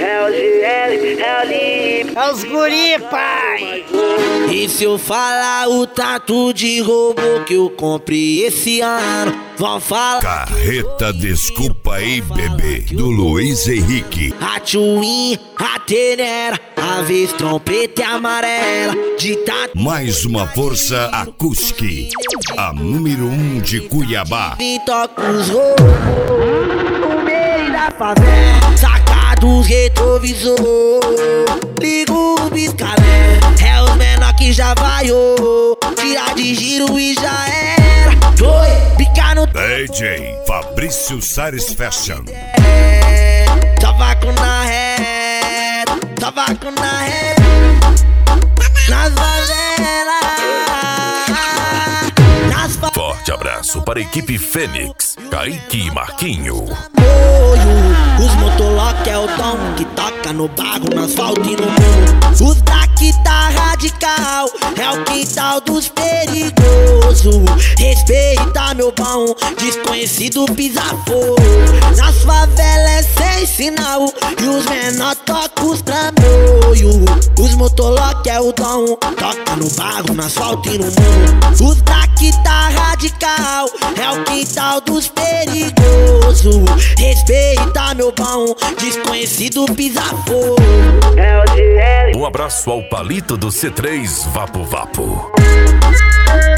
É o GL, é o Lip, É os guri, pai. E se eu falar o tanto de roubo que eu comprei esse ano, vão falar. Carreta Desculpa aí, bebê, do Luiz Henrique. A Twin, a Tenera, a vez trompeta e amarela. De tanto Mais uma força Acústica, a número 1 de Cuiabá. que toca os roubos no meio da favela. Saca dos retrovisor, liga o piscalé. É os menor que já vaiou, tira de giro e já era. Foi, pica no DJ Fabrício Sares Fashion. tabaco na reta, tabaco na reta. Nas favelas, nas favelas. Forte abraço para a equipe Fênix, Kaique e Marquinho. Os motolock é o tom que toca no barro, no asfalto e no morro. Os daqui tá radical, é o quintal dos perigosos. Respeita meu pão, desconhecido pisa fogo. Nas favelas é sem sinal e os menor tocam os trambolhos. Os motolock é o tom, toca no barro, no asfalto e no morro. Os daqui tá radical, é o quintal dos perigosos. Respeita meu pão, desconhecido pisa fogo. é o GL. Um abraço ao palito do C3 Vapo Vapo.